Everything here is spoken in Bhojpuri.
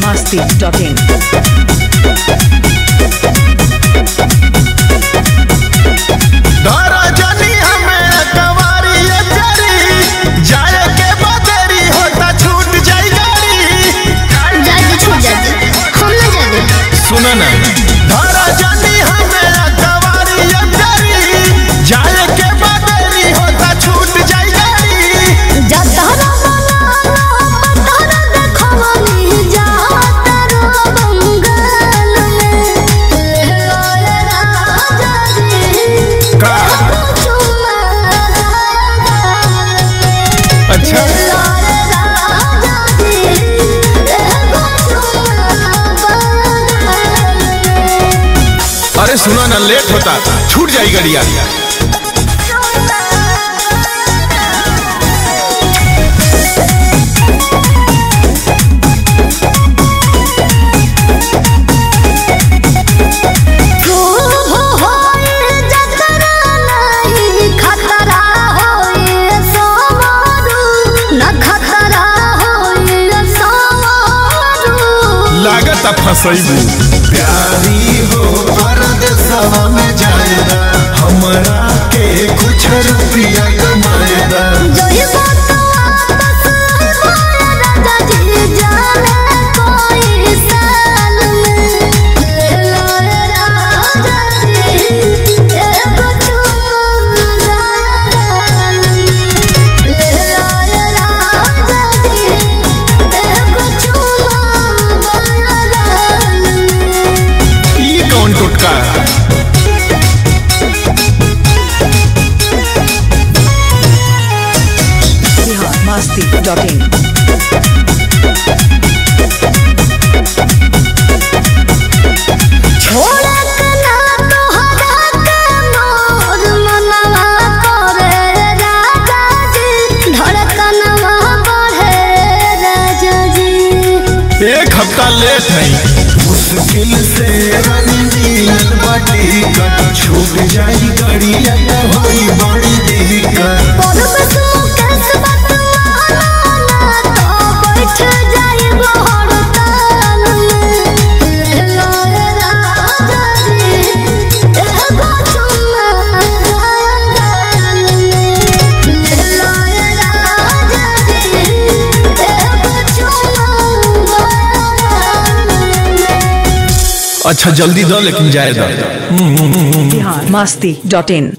biharmasti.in सुना ना धारा जानी हमें कवारी अंदरी जाए के बदरी होता छूट जाई गाड़ी जतरा वाला पतरा देखवनी जातरा बंगाल में ले राजा जी का अच्छा अरे सुना ना लेट होता छूट जाई गड़िया लागत फसैबू प्यारी हो परदेसवा में जाएगा हमरा के कुछ रुपया कमाएगा जोई बात वापस राजा जी जाने कोई साल में ले राजा जी एक चुम्मा ले राजा जी एक चुम्मा ये कौन टुटका biharmasti.in छोड़ा कना तोहरा के मोर मनवा करे राजा जी धड़कनवा बढ़े राजा जी एक हफ्ता लेट है मुश्किल से रंगीन बाटी कट छूट जाई गड़िया होई बड़ी दिक्कत परबस मुकेश बतवाना ना तो बैठ जाई बहर ताल में ले राजा जी एगो चुम्मा ले राजा जी एगो चुम्मा अच्छा जल्दी दो लेकिन जाए दो biharmasti.in